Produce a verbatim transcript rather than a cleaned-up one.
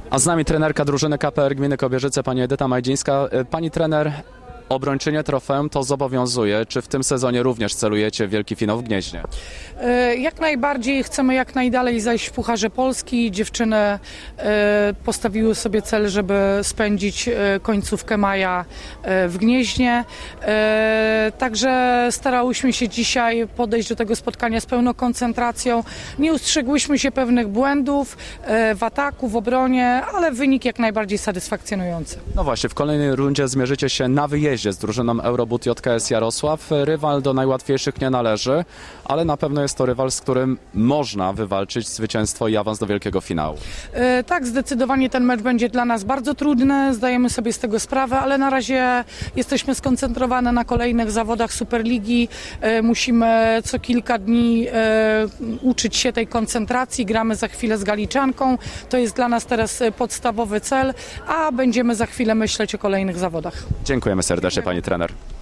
A z nami trenerka drużyny K P R Gminy Kobierzyce, pani Edyta Majdzińska. Pani trener, obrończynie trofeum to zobowiązuje. Czy w tym sezonie również celujecie w wielki finał w Gnieźnie? Jak najbardziej chcemy jak najdalej zajść w Pucharze Polski. Dziewczyny postawiły sobie cel, żeby spędzić końcówkę maja w Gnieźnie. Także starałyśmy się dzisiaj podejść do tego spotkania z pełną koncentracją. Nie ustrzegłyśmy się pewnych błędów w ataku, w obronie, ale wynik jak najbardziej satysfakcjonujący. No właśnie, w kolejnej rundzie zmierzycie się na wyjeździe z drużyną Eurobut J K S Jarosław. Rywal do najłatwiejszych nie należy, ale na pewno jest to rywal, z którym można wywalczyć zwycięstwo i awans do wielkiego finału. E, tak, zdecydowanie ten mecz będzie dla nas bardzo trudny, zdajemy sobie z tego sprawę, ale na razie jesteśmy skoncentrowane na kolejnych zawodach Superligi. E, musimy co kilka dni e, uczyć się tej koncentracji, gramy za chwilę z Galiczanką, to jest dla nas teraz podstawowy cel, a będziemy za chwilę myśleć o kolejnych zawodach. Dziękujemy serdecznie, pani trener.